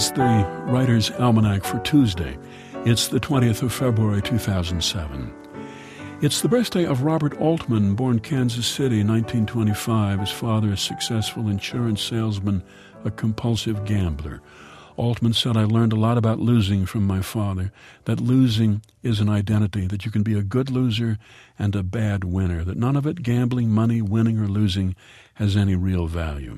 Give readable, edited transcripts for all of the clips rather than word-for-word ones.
is the Writer's Almanac for Tuesday. It's the 20th of February, 2007. It's the birthday of Robert Altman, born Kansas City, 1925. His father, a successful insurance salesman, a compulsive gambler. Altman said, "I learned a lot about losing from my father, that losing is an identity, that you can be a good loser and a bad winner, that none of it, gambling, money, winning or losing, has any real value."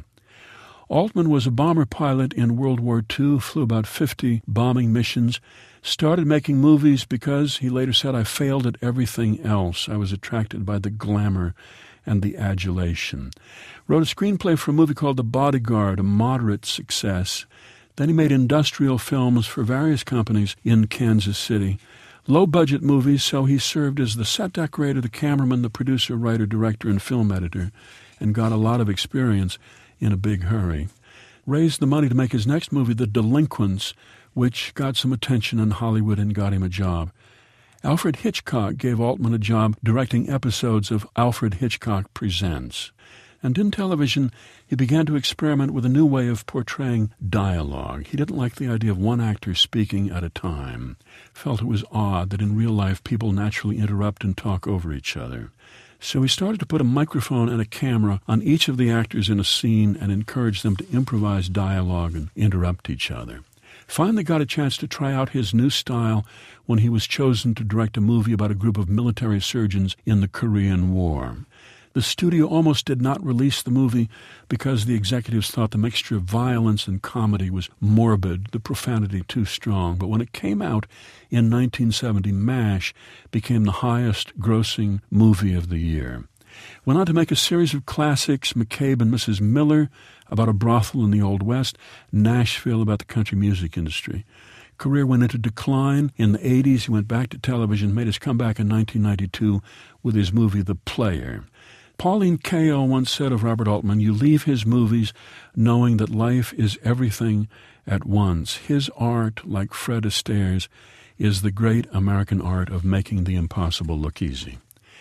Altman was a bomber pilot in World War II, flew about 50 bombing missions, started making movies because, he later said, "I failed at everything else. I was attracted by the glamour and the adulation." Wrote a screenplay for a movie called The Bodyguard, a moderate success. Then he made industrial films for various companies in Kansas City. Low-budget movies, so he served as the set decorator, the cameraman, the producer, writer, director, and film editor, and got a lot of experience in a big hurry. Raised the money to make his next movie, The Delinquents, which got some attention in Hollywood and got him a job. Alfred Hitchcock gave Altman a job directing episodes of Alfred Hitchcock Presents. And in television, he began to experiment with a new way of portraying dialogue. He didn't like the idea of one actor speaking at a time. Felt it was odd that in real life people naturally interrupt and talk over each other. So he started to put a microphone and a camera on each of the actors in a scene and encourage them to improvise dialogue and interrupt each other. Finally got a chance to try out his new style when he was chosen to direct a movie about a group of military surgeons in the Korean War. The studio almost did not release the movie because the executives thought the mixture of violence and comedy was morbid, the profanity too strong. But when it came out in 1970, MASH became the highest-grossing movie of the year. Went on to make a series of classics, McCabe and Mrs. Miller, about a brothel in the Old West, Nashville, about the country music industry. Career went into decline. In the 80s, he went back to television, made his comeback in 1992 with his movie The Player. Pauline Kael once said of Robert Altman, "You leave his movies knowing that life is everything at once. His art, like Fred Astaire's, is the great American art of making the impossible look easy."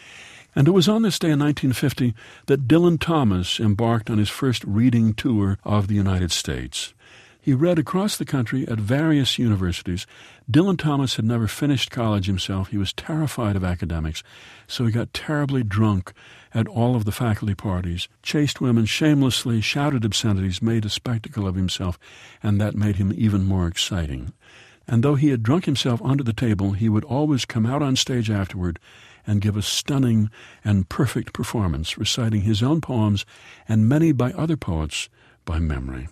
And it was on this day in 1950 that Dylan Thomas embarked on his first reading tour of the United States. He read across the country at various universities. Dylan Thomas had never finished college himself. He was terrified of academics, so he got terribly drunk at all of the faculty parties, chased women shamelessly, shouted obscenities, made a spectacle of himself, and that made him even more exciting. And though he had drunk himself under the table, he would always come out on stage afterward and give a stunning and perfect performance, reciting his own poems and many by other poets by memory.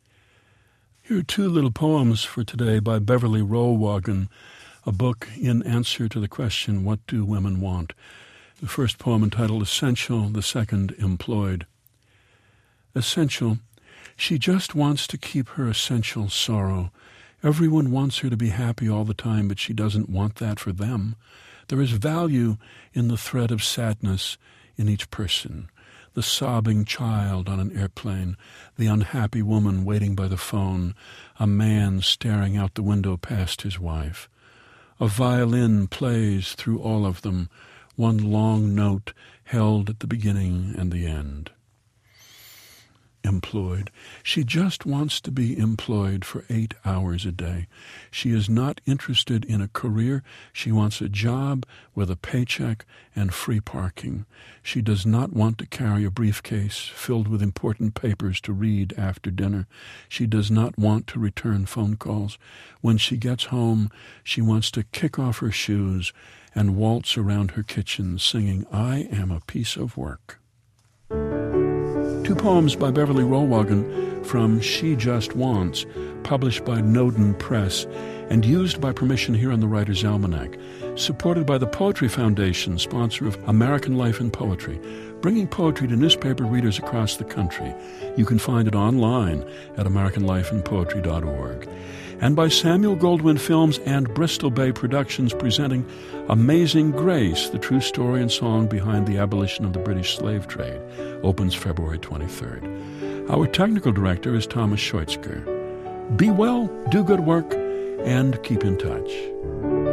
Here are two little poems for today by Beverly Rollwagon, a book in answer to the question, "What do women want?" The first poem entitled Essential, the second Employed. Essential. She just wants to keep her essential sorrow. Everyone wants her to be happy all the time, but she doesn't want that for them. There is value in the thread of sadness in each person. The sobbing child on an airplane, the unhappy woman waiting by the phone, a man staring out the window past his wife. A violin plays through all of them, one long note held at the beginning and the end. Employed. She just wants to be employed for 8 hours a day. She is not interested in a career. She wants a job with a paycheck and free parking. She does not want to carry a briefcase filled with important papers to read after dinner. She does not want to return phone calls. When she gets home, she wants to kick off her shoes and waltz around her kitchen singing, "I am a piece of work." Two poems by Beverly Rollwagon from She Just Wants, published by Noden Press and used by permission here on the Writer's Almanac, supported by the Poetry Foundation, sponsor of American Life and Poetry, bringing poetry to newspaper readers across the country. You can find it online at AmericanLifeandPoetry.org. And by Samuel Goldwyn Films and Bristol Bay Productions, presenting Amazing Grace, the true story and song behind the abolition of the British slave trade, opens February 23rd. Our technical director is Thomas Scheutzker. Be well, do good work, and keep in touch.